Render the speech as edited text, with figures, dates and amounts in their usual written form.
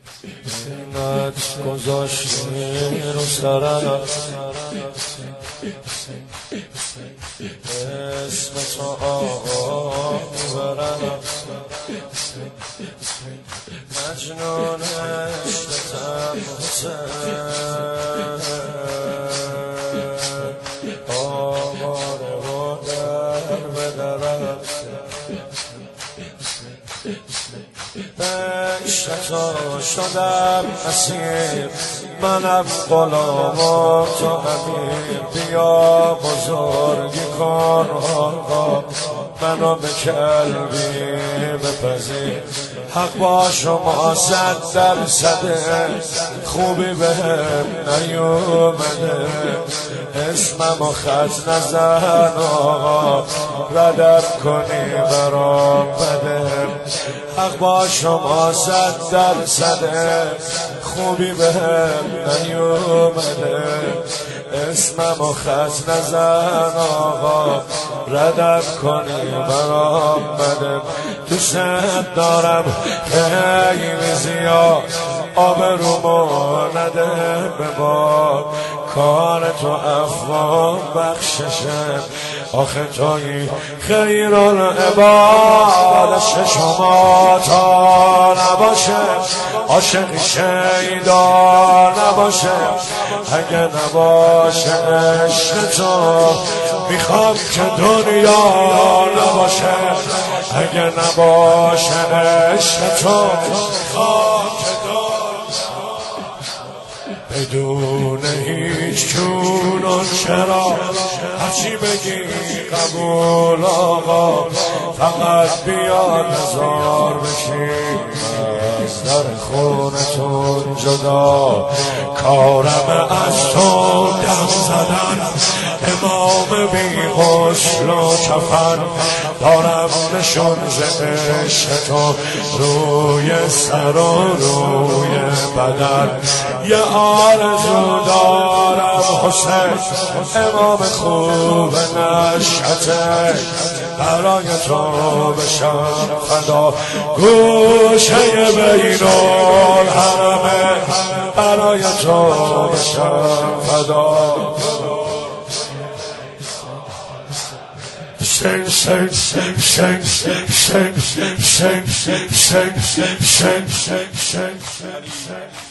اینت گذاشتی رو سرم اسم تو آورم مجنون عشقتم حسین آواره و در بدرم عشقتو شدم اسیر منم غلام و تو امیر بیا بزرگی کن آقا منو به کلبی بپذیر حق با شما 100% خوبی بهم نیومده اسمم و خط نزن آقا ردم کنی برام بده حق با شما 100% خوبی بهم نیومده اسمم و خط نزن آقا ردم کنی برام بده دوست دارم خیلی زیاد آبرومو نده به باد کار تو عفو بخششه آخه تویی خیر العباد شما تا نباشه عاشقی شیدا نباشه اگه نباشه عشق تو میخوام که دنیا نباشه اگه نباشه عشق تو میخوام که بدون هیچ چون و چرا هرچی بگی قبول آقا فقط بیا نزار بشی از در خونتون جدا کارم از تو دم زدن امام بی غسل و کفن دارم نشون ز عشق تو روی سر و روی بدن یه آرزو دارم حسین امام خوب نشأته برای تو بشم فدا گوشه بین الحرمه برای تو بشم فدا Sing, sing, sing, sing, sing, sing, sing, sing, sing, sing, sing, sing, sing, sing.